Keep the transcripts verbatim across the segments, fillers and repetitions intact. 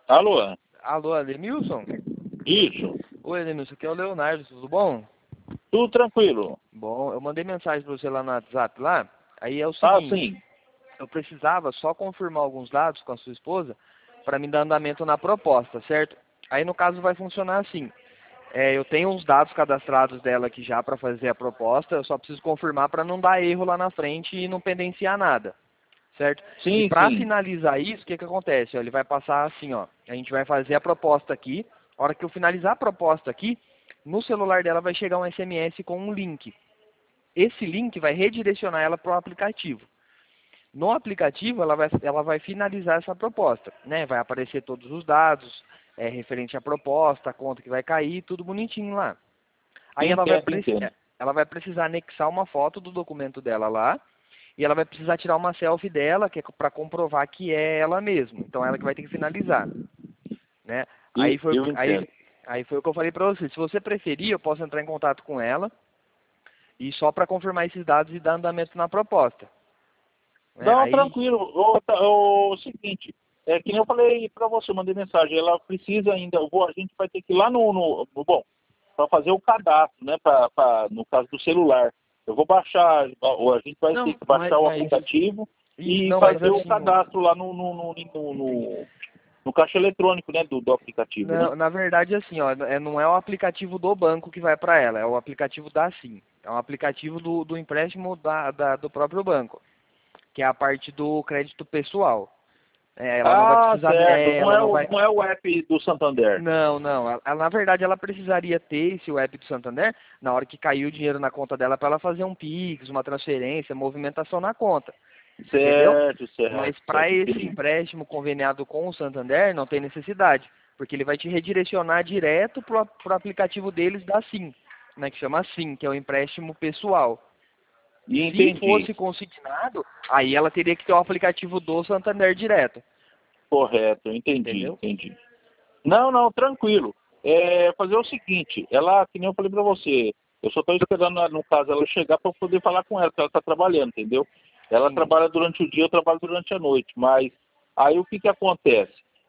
Alô? Alô, Ademilson? Isso. Oi, Ademilson, aqui é o Leonardo, tudo bom? Tudo tranquilo. Bom, eu mandei mensagem para você lá no WhatsApp lá, aí é o Ah, seguinte, sim. eu precisava só confirmar alguns dados com a sua esposa para me dar andamento na proposta, certo? Aí no caso vai funcionar assim, é, eu tenho os dados cadastrados dela aqui já para fazer a proposta, eu só preciso confirmar para não dar erro lá na frente e não pendenciar nada. Certo? E Sim, para sim. finalizar isso, o que, que acontece? Ó, ele vai passar assim, ó. A gente vai fazer a proposta aqui. A hora que eu finalizar a proposta aqui, no celular dela vai chegar um S M S com um link. Esse link vai redirecionar ela para o aplicativo. No aplicativo, ela vai, ela vai finalizar essa proposta, né? Vai aparecer todos os dados, é, referente à proposta, a conta que vai cair, tudo bonitinho lá. Aí ela vai, Entendo, preci- entendo. ela vai precisar anexar uma foto do documento dela lá, e ela vai precisar tirar uma selfie dela, que é para comprovar que é ela mesma. Então ela que vai ter que finalizar, né? Aí E foi, eu aí, entendo. aí foi o que eu falei para você. Se você preferir, eu posso entrar em contato com ela e só para confirmar esses dados e dar andamento na proposta, né? Não, Aí, tranquilo. O, tá, o seguinte, é que nem eu falei pra você, eu mandei mensagem, ela precisa ainda, eu vou, a gente vai ter que ir lá no, no bom, para fazer o cadastro, né, pra, pra, no caso do celular. Eu vou baixar, ou a gente vai ter não, que mas, baixar o mas aplicativo isso, e não, mas fazer o assim, cadastro lá no, no, no, no, no, no caixa eletrônico, né, do, do aplicativo, né? não, na verdade assim, ó, é, não é o aplicativo do banco que vai para ela, é o aplicativo da Sim. É um aplicativo do, do empréstimo da, da, do próprio banco, que é a parte do crédito pessoal. É, ela não vai Ah, precisar, certo. é, Não ela é não o, vai, não é o app do Santander. não, não, ela, ela, na verdade ela precisaria ter esse web do Santander na hora que caiu o dinheiro na conta dela para ela fazer um Pix, uma transferência, movimentação na conta, entendeu? Certo, Mas certo, para certo. esse Entendi. empréstimo conveniado com o Santander não tem necessidade, porque ele vai te redirecionar direto para o aplicativo deles da Sim, né, que chama Sim, que é o empréstimo pessoal. E Se entendi. fosse consignado, aí ela teria que ter o aplicativo do Santander direto, Correto, entendi, entendeu? entendi. Não, não, tranquilo. É fazer o seguinte, ela, que nem eu falei pra você, eu só estou esperando, no caso, ela chegar para poder falar com ela, porque ela está trabalhando, entendeu? Ela Sim. trabalha durante o dia, eu trabalho durante a noite, mas aí o que que acontece?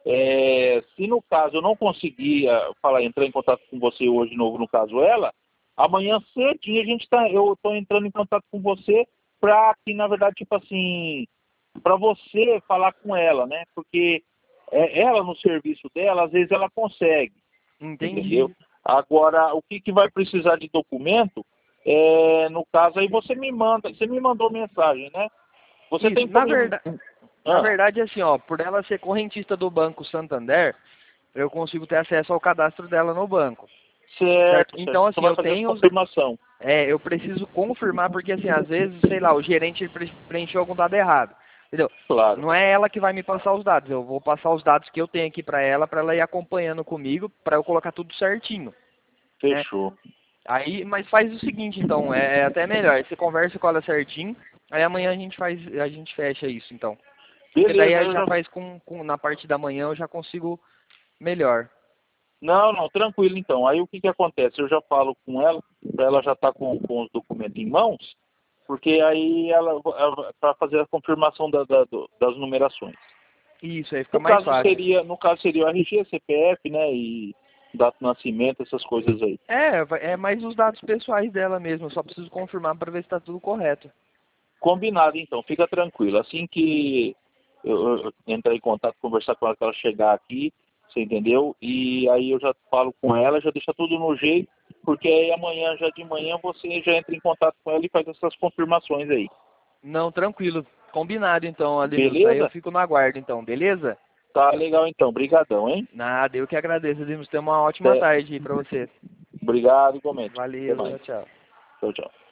É, se no caso eu não conseguir ah, falar, entrar em contato com você hoje de novo, no caso ela, amanhã cedinho a gente tá, eu estou entrando em contato com você para que, na verdade, tipo assim, para você falar com ela, né? Porque é, ela no serviço dela, às vezes ela consegue, Entendi. entendeu? Agora, o que, que vai precisar de documento, é, no caso aí você me manda, você me mandou mensagem, né? Você Isso. tem Na como... verdade, na Ah, verdade, assim, ó, por ela ser correntista do Banco Santander, eu consigo ter acesso ao cadastro dela no banco, certo? certo, certo. Então, Você assim, vai eu fazer essa tenho, os- confirmação. é, eu preciso confirmar porque, assim, às vezes, sei lá, o gerente pre- preencheu algum dado errado, entendeu? Claro. Não é ela que vai me passar os dados, eu vou passar os dados que eu tenho aqui para ela, para ela ir acompanhando comigo, para eu colocar tudo certinho, né? Fechou. Aí, mas faz o seguinte, então, é, é até melhor, você conversa com ela certinho, aí amanhã a gente faz, a gente fecha isso, então. Porque daí Beleza, aí eu já já... faz com, com na parte da manhã eu já consigo melhor. Não, não, tranquilo então. Aí o que que acontece? Eu já falo com ela, para ela já estar com, com os documentos em mãos, porque aí ela, para fazer a confirmação da, da- do- das numerações. Isso, aí fica No mais caso fácil. seria, no caso seria o R G, C P F, né, e data de nascimento, essas coisas aí. É, vai- é mais os dados pessoais dela mesmo, eu só preciso confirmar para ver se está tudo correto. Combinado então, fica tranquilo. Assim que eu, eu entrar em contato, conversar com ela, que ela chegar aqui, você entendeu? E aí eu já falo com ela, já deixa tudo no jeito, porque aí amanhã, já de manhã, você já entra em contato com ela e faz essas confirmações aí. Não, tranquilo. Combinado então, Ademilson. Aí eu Beleza? fico no aguardo então, beleza? Tá legal então, brigadão, hein? Nada, eu que agradeço, Ademilson. Tenha uma ótima Até- tarde aí para você. Obrigado, igualmente. Até Valeu, mais. tchau, tchau. Tchau, tchau.